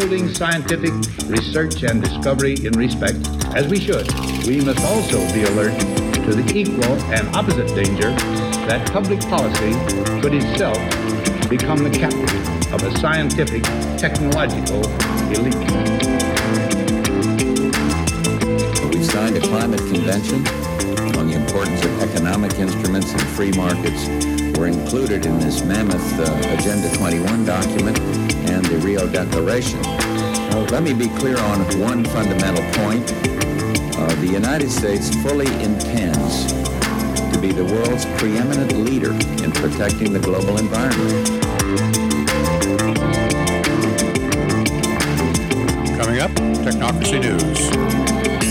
upholding scientific research and discovery in respect, as we should, we must also be alert to the equal and opposite danger that public policy could itself become the captive of a scientific, technological elite. We've signed a climate convention on the importance of economic instruments and free markets. Were included in this mammoth Agenda 21 document and the Rio Declaration. Let me be clear on one fundamental point. The United States fully intends to be the world's preeminent leader in protecting the global environment. Coming up, Technocracy News.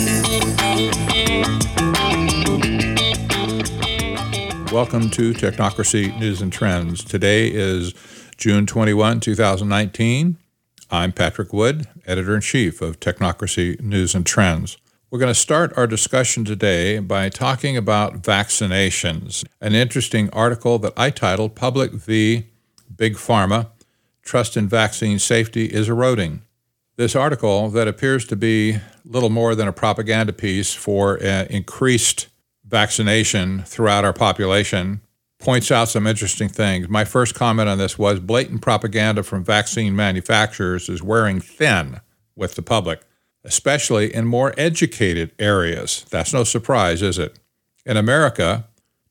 Welcome to Technocracy News and Trends. Today is June 21, 2019. I'm Patrick Wood, Editor-in-Chief of Technocracy News and Trends. We're going to start our discussion today by talking about vaccinations, an interesting article that I titled Public v. Big Pharma, Trust in Vaccine Safety is Eroding. This article that appears to be little more than a propaganda piece for increased vaccination throughout our population points out some interesting things. My first comment on this was blatant propaganda from vaccine manufacturers is wearing thin with the public, especially in more educated areas. That's no surprise, is it? In America,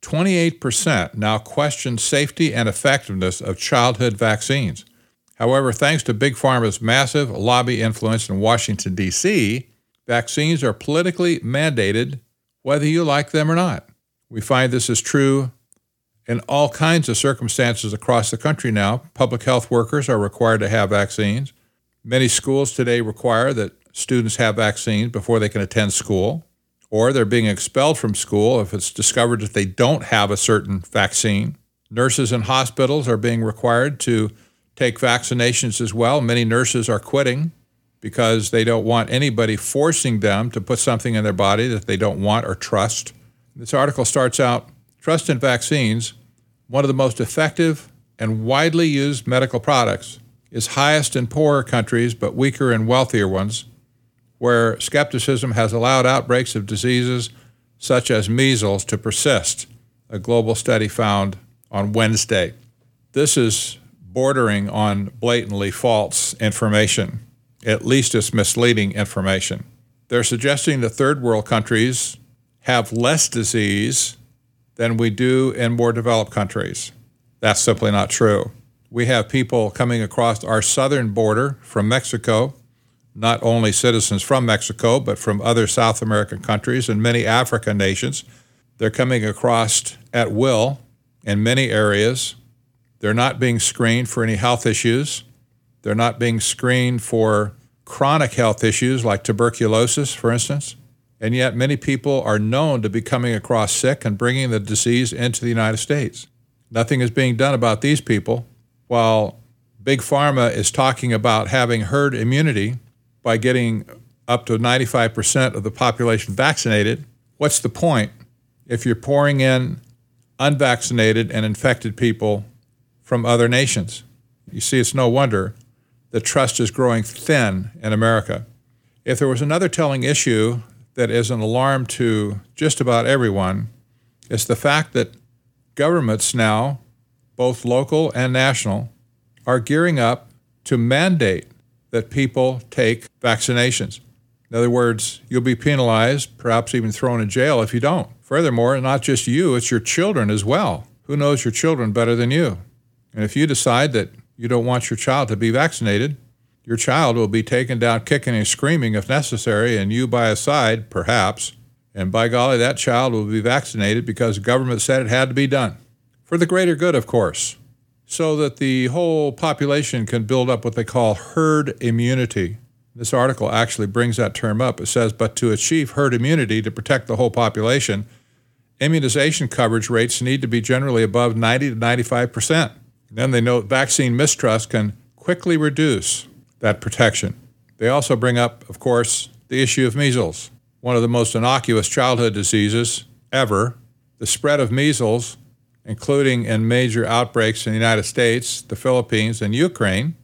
28% now question safety and effectiveness of childhood vaccines. However, thanks to Big Pharma's massive lobby influence in Washington, D.C., vaccines are politically mandated whether you like them or not. We find this is true in all kinds of circumstances across the country now. Public health workers are required to have vaccines. Many schools today require that students have vaccines before they can attend school, or they're being expelled from school if it's discovered that they don't have a certain vaccine. Nurses in hospitals are being required to take vaccinations as well. Many nurses are quitting because they don't want anybody forcing them to put something in their body that they don't want or trust. This article starts out, trust in vaccines, one of the most effective and widely used medical products, is highest in poorer countries but weaker in wealthier ones, where skepticism has allowed outbreaks of diseases such as measles to persist, a global study found on Wednesday. This is bordering on blatantly false information. At least it's misleading information. They're suggesting that third world countries have less disease than we do in more developed countries. That's simply not true. We have people coming across our southern border from Mexico, not only citizens from Mexico, but from other South American countries and many African nations. They're coming across at will in many areas. They're not being screened for any health issues. They're not being screened for chronic health issues like tuberculosis, for instance. And yet many people are known to be coming across sick and bringing the disease into the United States. Nothing is being done about these people. While Big Pharma is talking about having herd immunity by getting up to 95% of the population vaccinated, what's the point if you're pouring in unvaccinated and infected people from other nations? You see, it's no wonder the trust is growing thin in America. If there was another telling issue that is an alarm to just about everyone, it's the fact that governments now, both local and national, are gearing up to mandate that people take vaccinations. In other words, you'll be penalized, perhaps even thrown in jail if you don't. Furthermore, not just you, it's your children as well. Who knows your children better than you? And if you decide that you don't want your child to be vaccinated, your child will be taken down kicking and screaming if necessary, and you by his side, perhaps. And by golly, that child will be vaccinated because the government said it had to be done. For the greater good, of course, so that the whole population can build up what they call herd immunity. This article actually brings that term up. It says, but to achieve herd immunity to protect the whole population, immunization coverage rates need to be generally above 90 to 95%. Then they note vaccine mistrust can quickly reduce that protection. They also bring up, of course, the issue of measles, one of the most innocuous childhood diseases ever. The spread of measles, including in major outbreaks in the United States, the Philippines, and Ukraine,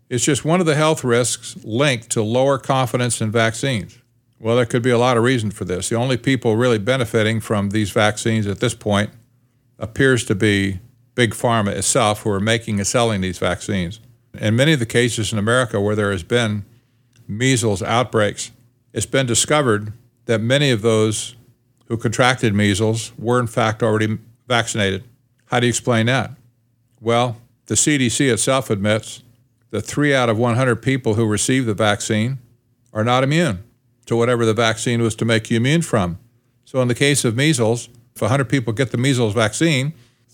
It's just one of the health risks linked to lower confidence in vaccines. Well, there could be a lot of reason for this. The only people really benefiting from these vaccines at this point appears to be Big Pharma itself, who are making and selling these vaccines. In many of the cases in America where there has been measles outbreaks, it's been discovered that many of those who contracted measles were in fact already vaccinated. How do you explain that? Well, the CDC itself admits that 3 out of 100 people who receive the vaccine are not immune to whatever the vaccine was to make you immune from. So in the case of measles, if 100 people get the measles vaccine,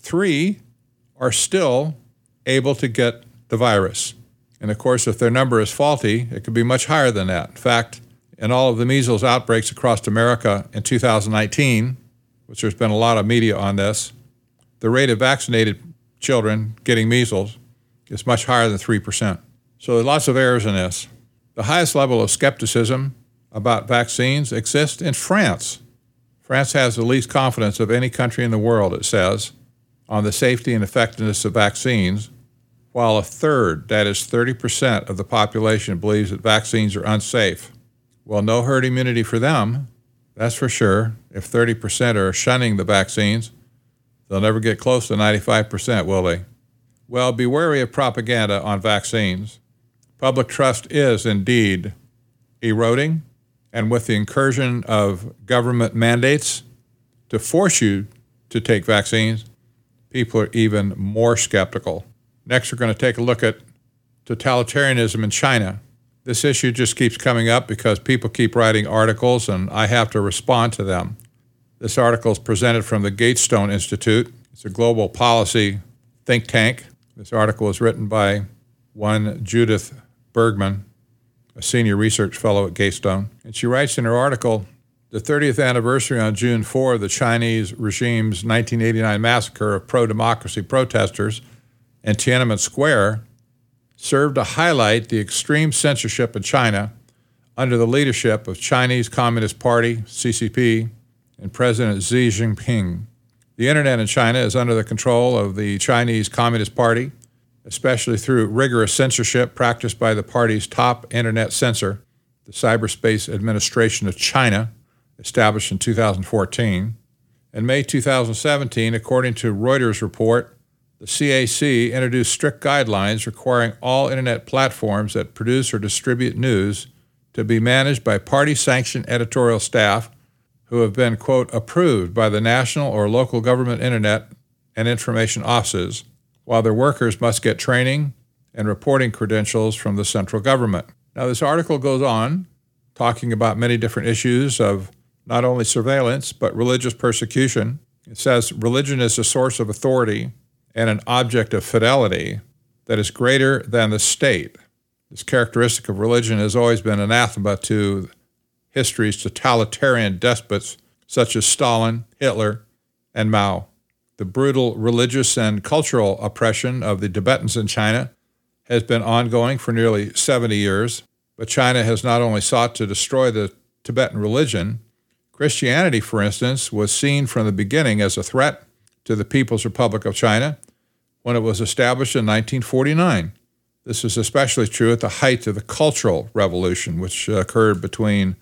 3 are still able to get the virus. And of course, if their number is faulty, it could be much higher than that. In fact, in all of the measles outbreaks across America in 2019, which there's been a lot of media on this, the rate of vaccinated children getting measles is much higher than 3%. So there are lots of errors in this. The highest level of skepticism about vaccines exists in France. France has the least confidence of any country in the world, it says, on the safety and effectiveness of vaccines, while a third, that is 30% of the population, believes that vaccines are unsafe. Well, no herd immunity for them, that's for sure. If 30% are shunning the vaccines, they'll never get close to 95%, will they? Well, be wary of propaganda on vaccines. Public trust is indeed eroding, and with the incursion of government mandates to force you to take vaccines, people are even more skeptical. Next, we're going to take a look at totalitarianism in China. This issue just keeps coming up because people keep writing articles and I have to respond to them. This article is presented from the Gatestone Institute. It's a global policy think tank. This article is written by one Judith Bergman, a senior research fellow at Gatestone. And she writes in her article, the 30th anniversary on June 4 of the Chinese regime's 1989 massacre of pro-democracy protesters in Tiananmen Square served to highlight the extreme censorship in China under the leadership of Chinese Communist Party, CCP, and President Xi Jinping. The internet in China is under the control of the Chinese Communist Party, especially through rigorous censorship practiced by the party's top internet censor, the Cyberspace Administration of China, established in 2014. In May 2017, according to Reuters report, the CAC introduced strict guidelines requiring all internet platforms that produce or distribute news to be managed by party-sanctioned editorial staff who have been, quote, approved by the national or local government internet and information offices, while their workers must get training and reporting credentials from the central government. Now, this article goes on talking about many different issues of not only surveillance, but religious persecution. It says religion is a source of authority and an object of fidelity that is greater than the state. This characteristic of religion has always been anathema to history's totalitarian despots such as Stalin, Hitler, and Mao. The brutal religious and cultural oppression of the Tibetans in China has been ongoing for nearly 70 years, but China has not only sought to destroy the Tibetan religion, Christianity, for instance, was seen from the beginning as a threat to the People's Republic of China when it was established in 1949. This is especially true at the height of the Cultural Revolution, which occurred between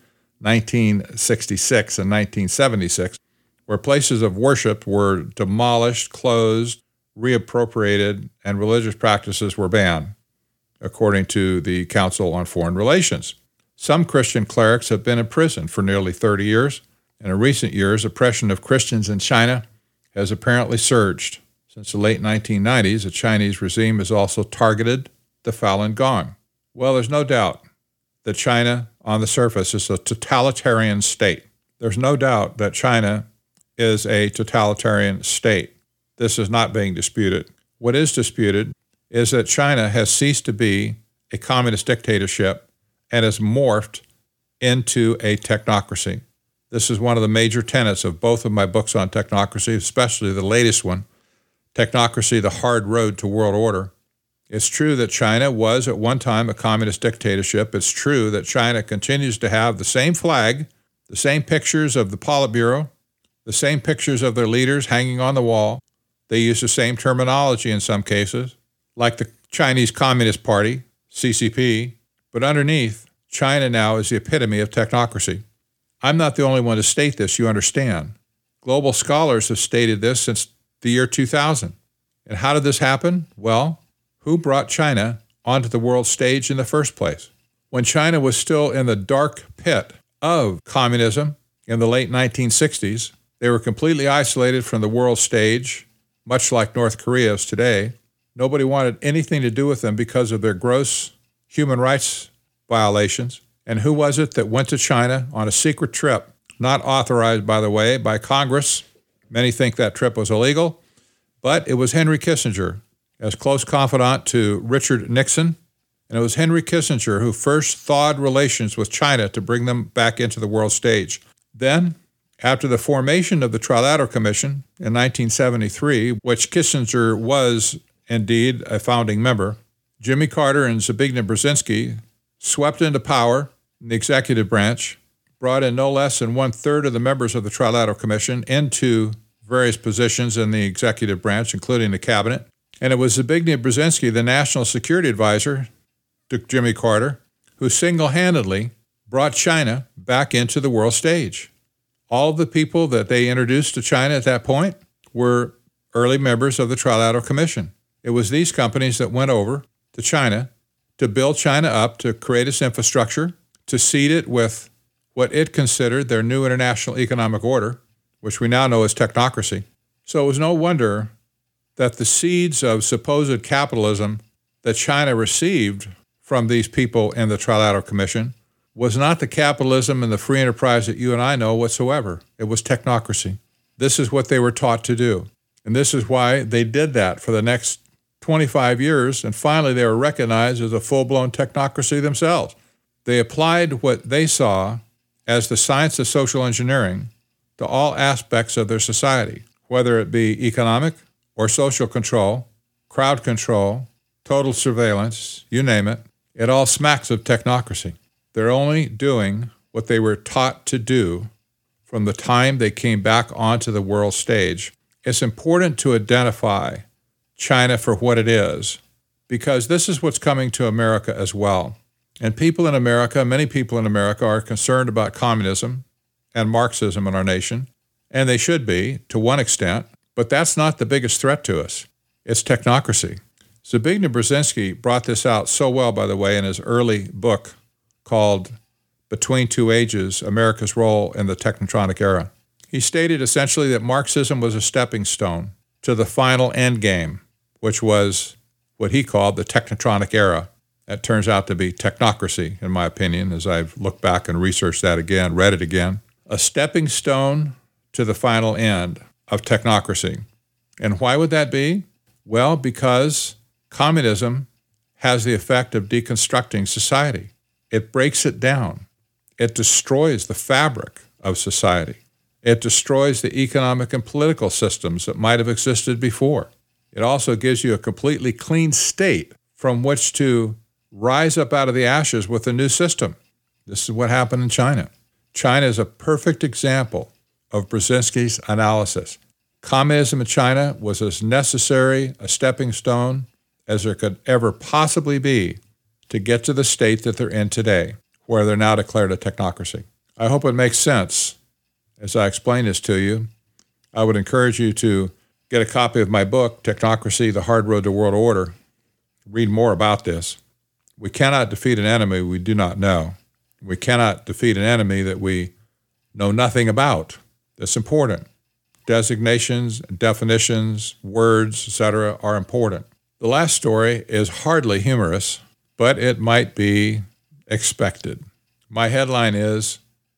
1966 and 1976, where places of worship were demolished, closed, reappropriated, and religious practices were banned, according to the Council on Foreign Relations. Some Christian clerics have been imprisoned for nearly 30 years, and in recent years, oppression of Christians in China has apparently surged. Since the late 1990s, the Chinese regime has also targeted the Falun Gong. Well, there's no doubt that China, on the surface, is a totalitarian state. There's no doubt that China is a totalitarian state. This is not being disputed. What is disputed is that China has ceased to be a communist dictatorship and has morphed into a technocracy. This is one of the major tenets of both of my books on technocracy, especially the latest one, Technocracy, The Hard Road to World Order. It's true that China was at one time a communist dictatorship. It's true that China continues to have the same flag, the same pictures of the Politburo, the same pictures of their leaders hanging on the wall. They use the same terminology in some cases, like the Chinese Communist Party, CCP, but underneath, China now is the epitome of technocracy. I'm not the only one to state this, you understand. Global scholars have stated this since the year 2000. And how did this happen? Well, who brought China onto the world stage in the first place? When China was still in the dark pit of communism in the late 1960s, they were completely isolated from the world stage, much like North Korea is today. Nobody wanted anything to do with them because of their gross human rights violations. And who was it that went to China on a secret trip, not authorized, by the way, by Congress? Many think that trip was illegal, but it was Henry Kissinger, as close confidant to Richard Nixon. And it was Henry Kissinger who first thawed relations with China to bring them back into the world stage. Then, after the formation of the Trilateral Commission in 1973, which Kissinger was indeed a founding member, Jimmy Carter and Zbigniew Brzezinski swept into power in the executive branch, brought in no less than 1/3 of the members of the Trilateral Commission into various positions in the executive branch, including the cabinet. And it was Zbigniew Brzezinski, the national security advisor to Jimmy Carter, who single-handedly brought China back into the world stage. All of the people that they introduced to China at that point were early members of the Trilateral Commission. It was these companies that went over to China to build China up, to create its infrastructure, to seed it with what it considered their new international economic order, which we now know as technocracy. So it was no wonder that the seeds of supposed capitalism that China received from these people in the Trilateral Commission was not the capitalism and the free enterprise that you and I know whatsoever. It was technocracy. This is what they were taught to do. And this is why they did that for the next 25 years, and finally they were recognized as a full-blown technocracy themselves. They applied what they saw as the science of social engineering to all aspects of their society, whether it be economic or social control, crowd control, total surveillance, you name it. It all smacks of technocracy. They're only doing what they were taught to do from the time they came back onto the world stage. It's important to identify China for what it is, because this is what's coming to America as well. And people in America, many people in America, are concerned about communism and Marxism in our nation, and they should be to one extent, but that's not the biggest threat to us. It's technocracy. Zbigniew Brzezinski brought this out so well, by the way, in his early book called Between Two Ages, America's Role in the Technotronic Era. He stated essentially that Marxism was a stepping stone to the final end game, which was what he called the Technotronic Era. That turns out to be technocracy, in my opinion, as I've looked back and researched that again, read it again. A stepping stone to the final end of technocracy. And why would that be? Well, because communism has the effect of deconstructing society. It breaks it down. It destroys the fabric of society. It destroys the economic and political systems that might have existed before. It also gives you a completely clean state from which to rise up out of the ashes with a new system. This is what happened in China. China is a perfect example of Brzezinski's analysis. Communism in China was as necessary a stepping stone as there could ever possibly be to get to the state that they're in today, where they're now declared a technocracy. I hope it makes sense as I explain this to you. I would encourage you to get a copy of my book, Technocracy, The Hard Road to World Order. Read more about this. We cannot defeat an enemy we do not know. We cannot defeat an enemy that we know nothing about. That's important. Designations, definitions, words, etc. are important. The last story is hardly humorous, but it might be expected. My headline is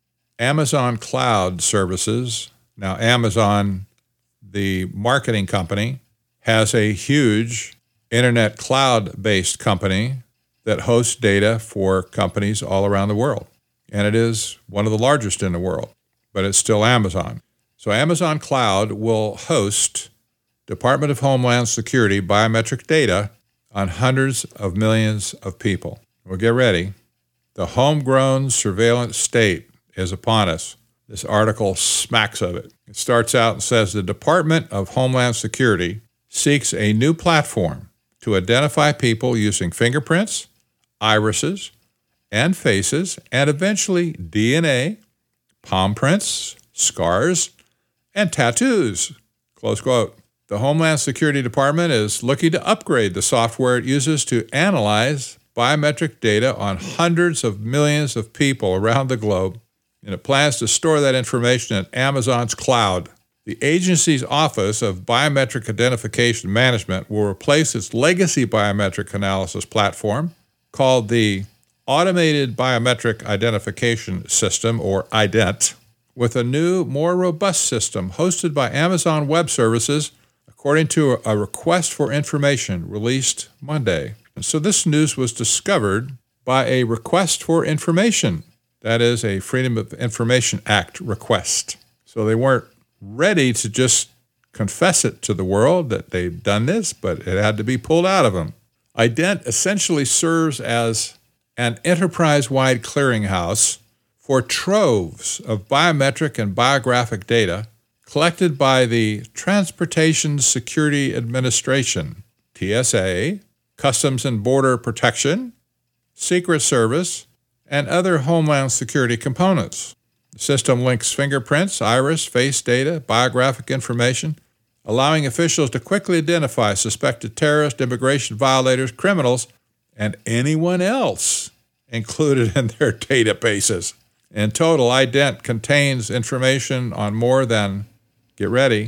Amazon Cloud Services. Now, Amazon, the marketing company, has a huge internet cloud-based company that hosts data for companies all around the world. And it is one of the largest in the world, but it's still Amazon. So Amazon Cloud will host Department of Homeland Security biometric data on hundreds of millions of people. Well, get ready. The homegrown surveillance state is upon us. This article smacks of it. It starts out and says the Department of Homeland Security seeks a new platform to identify people using fingerprints, irises, and faces, and eventually DNA, palm prints, scars, and tattoos, close quote. The Homeland Security Department is looking to upgrade the software it uses to analyze biometric data on hundreds of millions of people around the globe, and it plans to store that information in Amazon's cloud. The agency's Office of Biometric Identification Management will replace its legacy biometric analysis platform called the Automated Biometric Identification System, or IDENT, with a new, more robust system hosted by Amazon Web Services, according to a request for information released Monday. And so this news was discovered by a request for information. That is a Freedom of Information Act request. So they weren't ready to just confess it to the world that they've done this, but it had to be pulled out of them. IDENT essentially serves as an enterprise-wide clearinghouse for troves of biometric and biographic data collected by the Transportation Security Administration, TSA, Customs and Border Protection, Secret Service, and other Homeland Security components. The system links fingerprints, iris, face data, biographic information, allowing officials to quickly identify suspected terrorists, immigration violators, criminals, and anyone else included in their databases. In total, IDENT contains information on more than, get ready,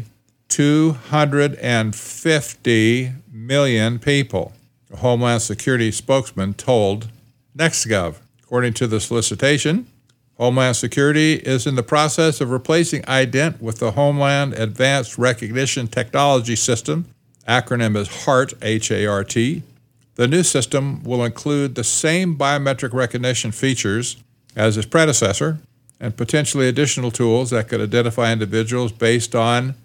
250 million people, a Homeland Security spokesman told NextGov. According to the solicitation, Homeland Security is in the process of replacing IDENT with the Homeland Advanced Recognition Technology System, acronym is HART, H-A-R-T. The new system will include the same biometric recognition features as its predecessor and potentially additional tools that could identify individuals based on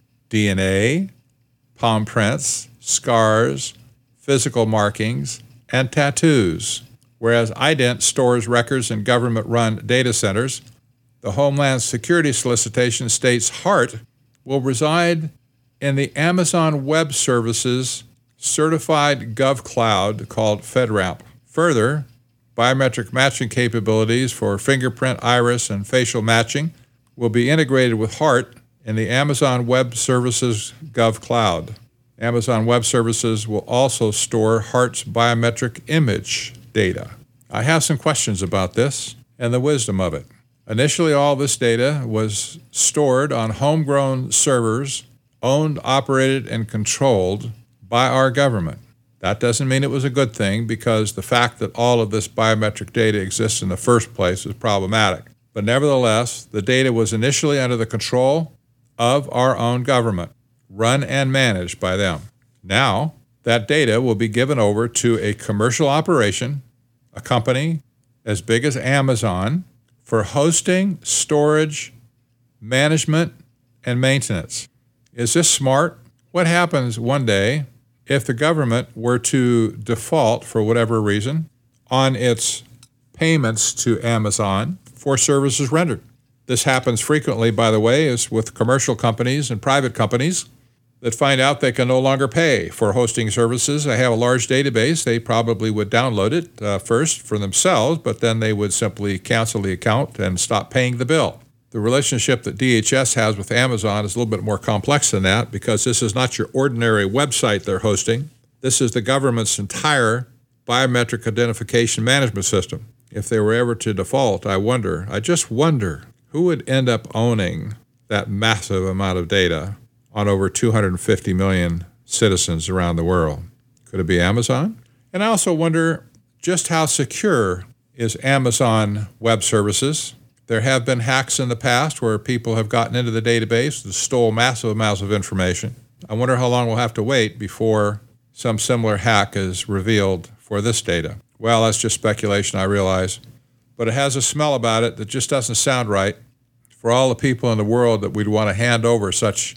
DNA, palm prints, scars, physical markings, and tattoos. Whereas IDENT stores records in government-run data centers, the Homeland Security solicitation states HART will reside in the Amazon Web Services certified GovCloud called FedRAMP. Further, biometric matching capabilities for fingerprint, iris, and facial matching will be integrated with HART in the Amazon Web Services GovCloud. Amazon Web Services will also store HART's biometric image data. I have some questions about this and the wisdom of it. Initially, all this data was stored on homegrown servers owned, operated, and controlled by our government. That doesn't mean it was a good thing, because the fact that all of this biometric data exists in the first place is problematic. But nevertheless, the data was initially under the control of our own government, run and managed by them. Now, that data will be given over to a commercial operation, a company as big as Amazon, for hosting, storage, management, and maintenance. Is this smart? What happens one day if the government were to default, for whatever reason, on its payments to Amazon for services rendered? This happens frequently, by the way, is with commercial companies and private companies that find out they can no longer pay for hosting services. They have a large database. They probably would download it first for themselves, but then they would simply cancel the account and stop paying the bill. The relationship that DHS has with Amazon is a little bit more complex than that, because this is not your ordinary website they're hosting. This is the government's entire biometric identification management system. If they were ever to default, I just wonder who would end up owning that massive amount of data on over 250 million citizens around the world. Could it be Amazon? And I also wonder just how secure is Amazon Web Services. There have been hacks in the past where people have gotten into the database and stole massive amounts of information. I wonder how long we'll have to wait before some similar hack is revealed for this data. Well, that's just speculation, I realize, but it has a smell about it that just doesn't sound right for all the people in the world that we'd want to hand over such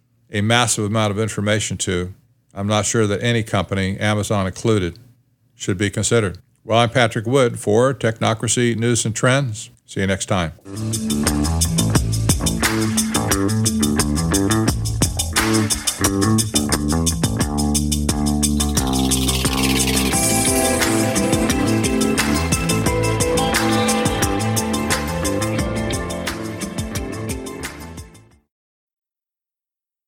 a massive amount of information to. I'm not sure that any company, Amazon included, should be considered. Well, I'm Patrick Wood for Technocracy News and Trends. See you next time.